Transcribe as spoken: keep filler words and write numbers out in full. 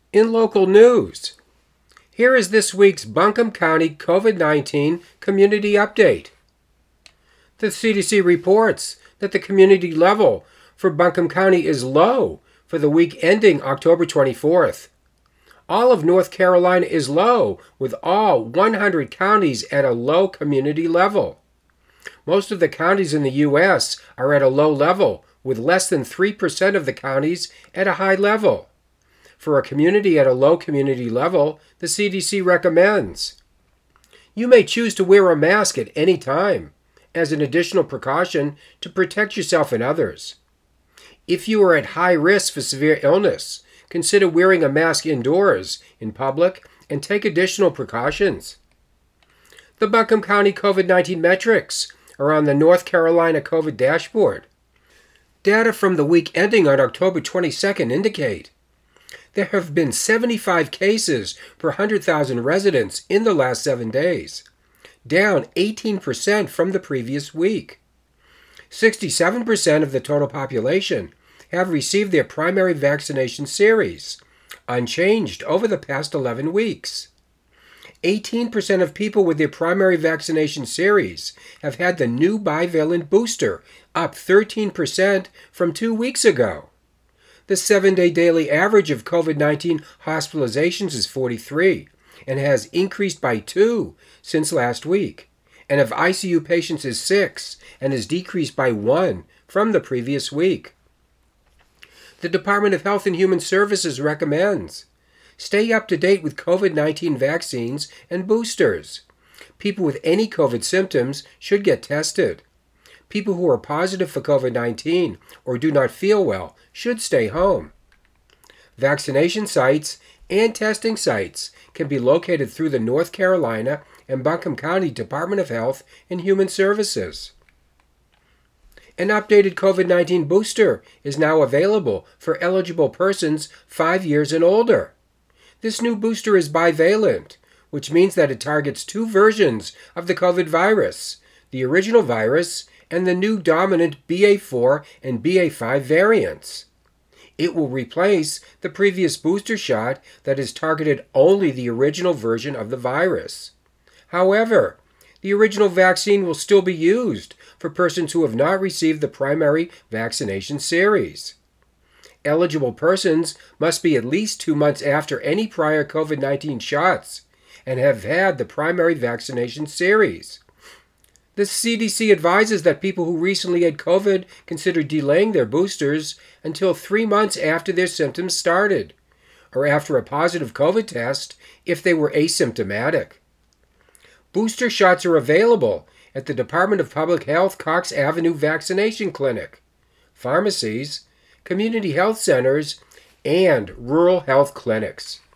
In local news, here is this week's Buncombe County COVID nineteen Community Update. The C D C reports that the community level for Buncombe County is low for the week ending October twenty-fourth. All of North Carolina is low, with all one hundred counties at a low community level. Most of the counties in the U S are at a low level, with less than three percent of the counties at a high level. For a community at a low community level, the C D C recommends: you may choose to wear a mask at any time, as an additional precaution to protect yourself and others. If you are at high risk for severe illness, consider wearing a mask indoors, in public, and take additional precautions. The Buncombe County COVID nineteen metrics are on the North Carolina COVID dashboard. Data from the week ending on October twenty-second indicate there have been seventy-five cases per one hundred thousand residents in the last seven days, down eighteen percent from the previous week. sixty-seven percent of the total population have received their primary vaccination series, unchanged over the past eleven weeks. eighteen percent of people with their primary vaccination series have had the new bivalent booster, up thirteen percent from two weeks ago. The seven-day daily average of COVID nineteen hospitalizations is forty-three and has increased by two since last week, and of I C U patients is six and has decreased by one from the previous week. The Department of Health and Human Services recommends: stay up to date with COVID nineteen vaccines and boosters. People with any COVID symptoms should get tested. People who are positive for COVID nineteen or do not feel well should stay home. Vaccination sites and testing sites can be located through the North Carolina and Buncombe County Department of Health and Human Services. An updated COVID nineteen booster is now available for eligible persons five years and older. This new booster is bivalent, which means that it targets two versions of the COVID virus, the original virus and the new dominant B A four and B A five variants. It will replace the previous booster shot that has targeted only the original version of the virus. However, the original vaccine will still be used for persons who have not received the primary vaccination series. Eligible persons must be at least two months after any prior COVID nineteen shots and have had the primary vaccination series. The C D C advises that people who recently had COVID consider delaying their boosters until three months after their symptoms started, or after a positive COVID test if they were asymptomatic. Booster shots are available at the Department of Public Health Cox Avenue Vaccination Clinic, pharmacies, community health centers, and rural health clinics.